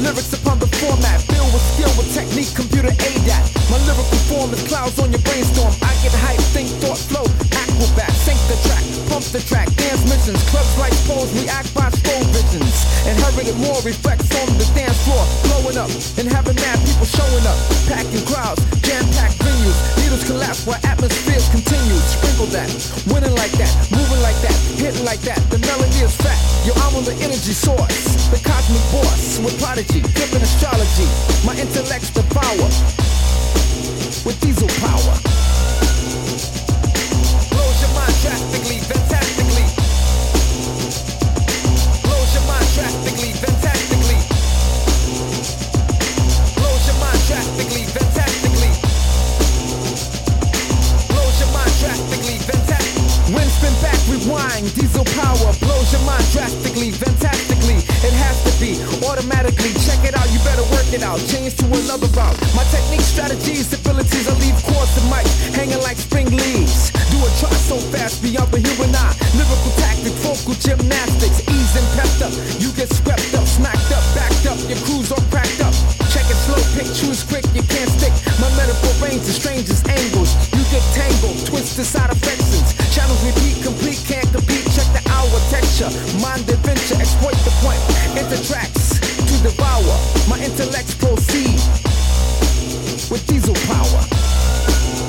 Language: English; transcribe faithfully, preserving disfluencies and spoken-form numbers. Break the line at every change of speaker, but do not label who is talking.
Lyrics upon the format, filled with skill with technique, computer aid at. My lyrical form is clouds on your brainstorm. I get hype, think, thought, flow, acrobat. Sync the track, pump the track, dance missions. Clubs like pose, react by slow visions. Inherited more reflects on the dance floor. Blowing up and having mad people showing up. Packing crowds, jam-packed venues. Needles collapse while atmospheres continue. Sprinkle that, winning like that, moving like that, hitting like that. The melody is fat. Yo, I'm on the energy source. The cosmic boss with prodigy, flipping astrology. My intellect's the power with diesel power. Blows your mind drastically, fantastically. Blows your mind drastically, fantastically. Blows your mind drastically, fantastically. Blows your mind drastically, fantastically. Wind spin back, rewind, diesel power. Blows your mind drastically, fantastically. It has to be automatically. Check it out, you better work it out. Change to another route. My technique, strategies, abilities, I leave course and mic hanging like spring leaves. Do a try so fast beyond the human eye. Lyrical tactics, vocal gymnastics, ease and pepped up. You get swept up, smacked up, backed up. Your crew's all cracked up. Check it slow, pick, choose quick, you can't stick. My metaphor range the strangest angles. You get tangled, twisted side affections. Channels repeat, complete, can't compete. Check the hour texture, mind adventure, exploit the point. Enter tracks to devour. My intellects proceed with diesel power.